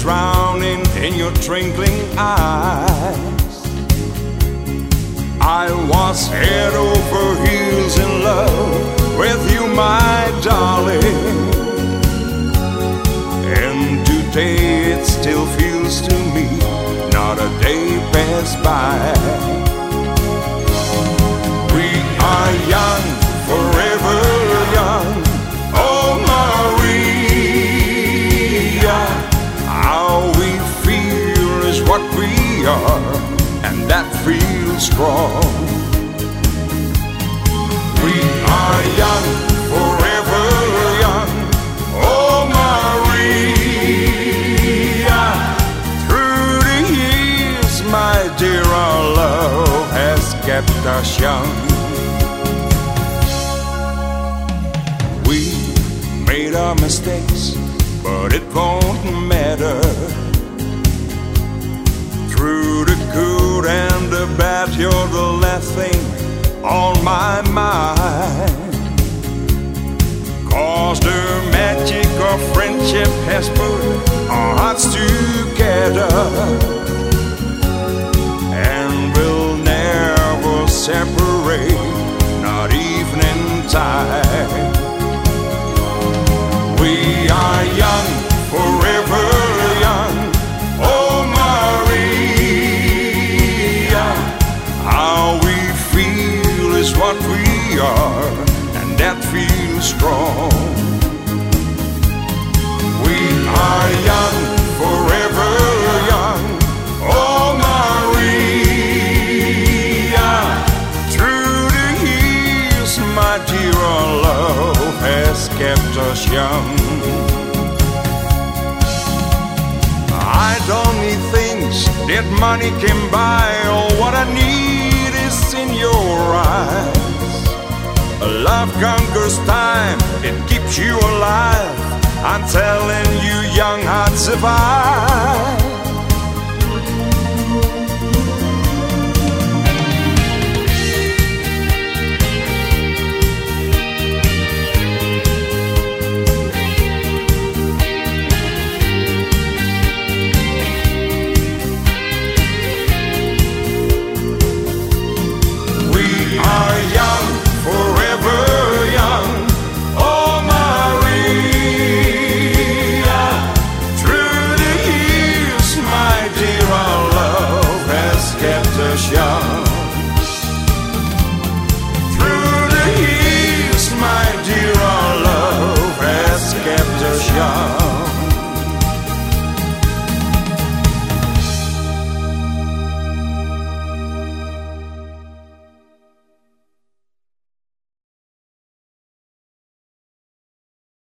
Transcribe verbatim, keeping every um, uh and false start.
drowning in your twinkling eyes. I was head over heels in love with you, my darling, and today it still feels to me not a day passed by. We are young, forever young, oh Maria. How we feel is what we are, and that feels strong. We are young, forever young, oh Maria. Through the years, my dear, our love has kept us young. We made our mistakes, but it won't matter. Through the good and the bad, you're the last thing on my mind. 'Cause the magic of friendship has put our hearts together, and we'll never separate, not even in time. We are young, forever young, oh Maria. How we feel is what we are, and that feels strong. We are young, forever young, oh Maria. Through the years, my dear, our love has kept us young. I don't need things that money can buy. All what I need is in your eyes. Love conquers time, it keeps you alive. I'm telling you, young hearts survive.